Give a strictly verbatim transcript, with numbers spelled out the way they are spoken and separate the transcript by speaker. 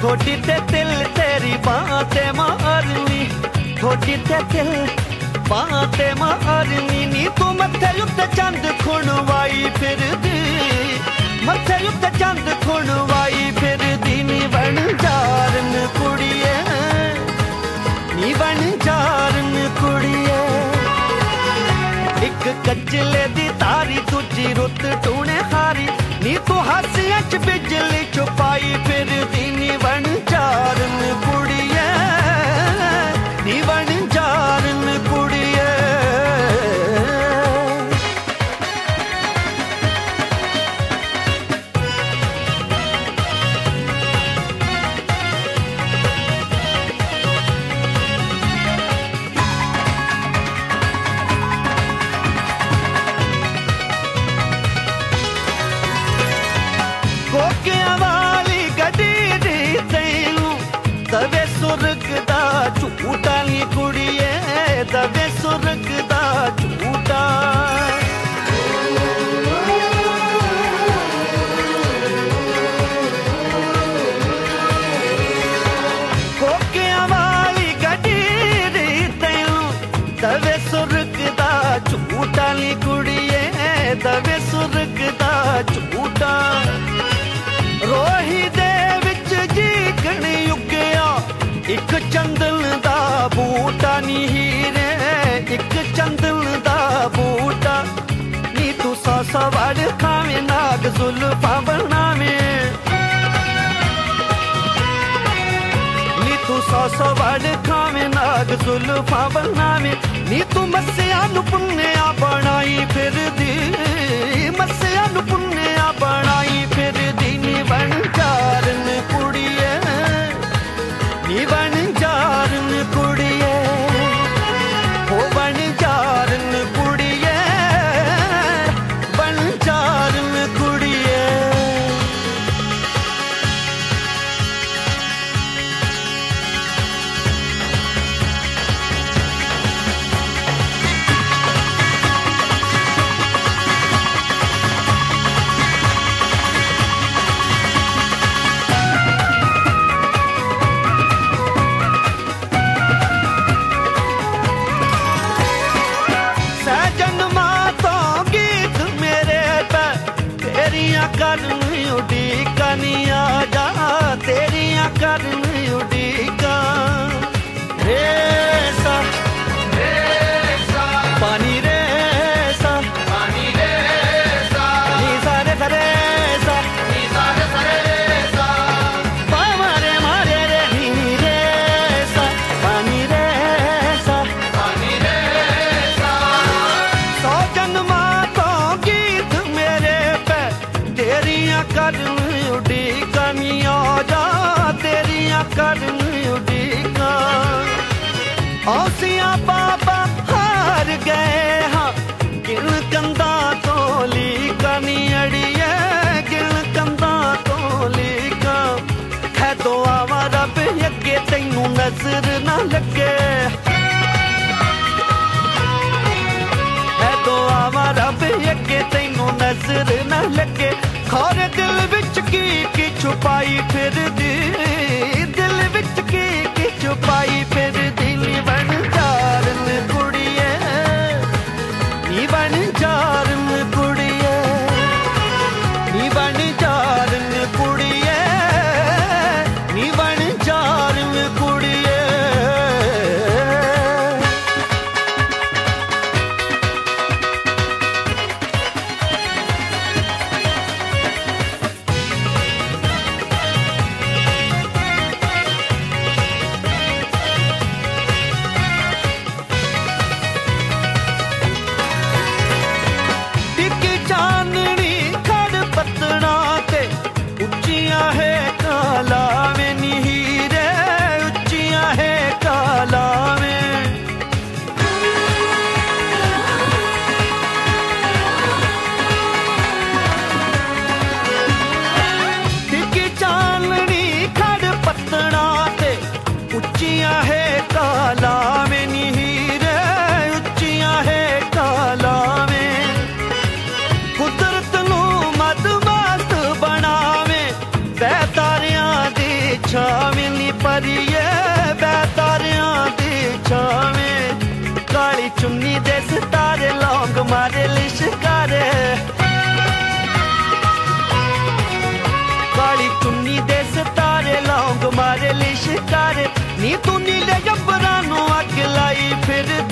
Speaker 1: थोड़ी ते दिल तेरी बातें मारनी, थोड़ी ते दिल बातें मारनी नी। तू मत्थे उत्ते चंद खुणवाई फिरदी, मत्थे उत्ते चंद खुणवाई फिरदी नी। बन जारन कुड़िए नी, बन जारन कुड़िए। एक कजले दी तारी दूजी रुत टूने हारी नी। तू हासियां च बिजली छुपाई फिरदी नी। बन जारन कुड़िए नी, बन जारन कुड़िए। कोकियां वाली गड्डी दी तैनू दवे सुर्ग दा झूठा नी कुड़िए, दवे सुर्ग दा झूठा। कोकियां वाली गड्डी दी तैनू दवे सुर्ग दा झूठा नी कुड़िए, दवे सुर्ग दा झूठा। रोही दे विच जीकण युगया एक चंदन दा बूटा नी हीरे, एक चंदन दा बूटा नी। तू सौ सौ वड़ खावे नाग जुल्फा बनावे नी। तू सौ सौ वड़ खावे नाग जुल्फा बनावे नी। तू मस्सिया नू पुन्निया बनाई फिरदी, मस्सिया नू पुन्निया बनाई फिरदी नी। बन जारन कुड़िए नी, बन जारन कुड़िए। हो बन जारन कुड़िए, बन जारन कुड़िए। करन उड़ीका नी आजा, तेरियां करन उड़ीका। रेसा रेसा पानी रेसा, पानी रेसा नी सारे रेसा, नी सारे रेसा। पा मारे मारे रे नी रेसा, पानी रेसा, पानी रेसा। सौ जन्मा तो गीत मेरे पे तेरियां करन उड़ीका नी आजा, तेरियां करन उड़ीका। औसियां बाबा हार गए हाँ गिन कंधा तो लीका नी अड़िए, गिन कंधा तो लीका। है तो आवा रब अगे तैनू नजर ना लगे, है तो आवा रब अगे तैनू नजर ना लगे। खारे दिल विच की की छुपाई फिरदी, दिल विच की की छुपाई फिरदी नी। बन जारन कुड़िए नी, बन जारन कुड़िए नी। बन जारन कुड़िए नी, बन जारन कुड़िए। अच्छा चुन्नी दे सितारे लौंग मारे लिशकारे काली चुन्नी दे सितारे लौंग मारे लिशकारे नी तू नीले जबरां नू अग लाई फिर